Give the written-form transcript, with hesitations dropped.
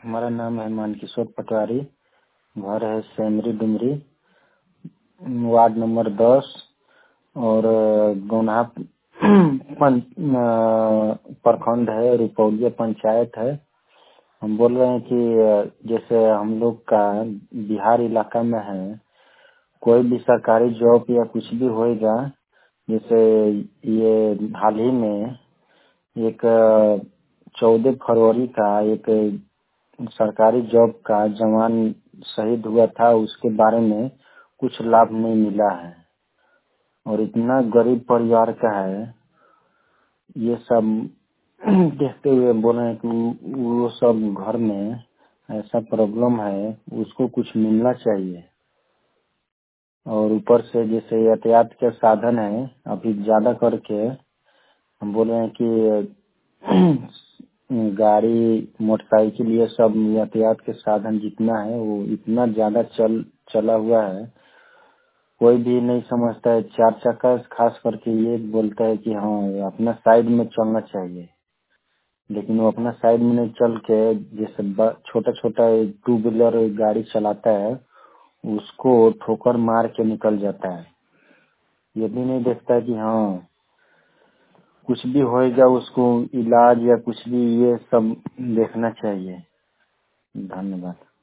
हमारा नाम है मानकिशोर पटवारी। घर है सेमरी डुमरी, वार्ड नंबर 10 और गौना प्रखंड है, रुपौलिया पंचायत है। हम बोल रहे हैं कि जैसे हम लोग का बिहार इलाका में है, कोई भी सरकारी जॉब या कुछ भी होएगा, जैसे ये हाल ही में एक 14 फरवरी का एक सरकारी जॉब का जवान शहीद हुआ था, उसके बारे में कुछ लाभ नहीं मिला है और इतना गरीब परिवार का है। ये सब देखते हुए बोल रहे हैं कि वो सब घर में ऐसा प्रॉब्लम है, उसको कुछ मिलना चाहिए। और ऊपर से जैसे यातायात के साधन है, अभी ज्यादा करके हम बोल रहे हैं कि गाड़ी मोटरसाइकिल ये सब यातायात के साधन जितना है वो इतना ज्यादा चला हुआ है, कोई भी नहीं समझता है। 4 चक्का खास करके ये बोलता है कि हाँ अपना साइड में चलना चाहिए, लेकिन वो अपना साइड में नहीं चल के जैसे छोटा छोटा 2 व्हीलर गाड़ी चलाता है, उसको ठोकर मार के निकल जाता है। ये भी नहीं देखता है कि हाँ कुछ भी होएगा उसको इलाज या कुछ भी ये सब देखना चाहिए। धन्यवाद।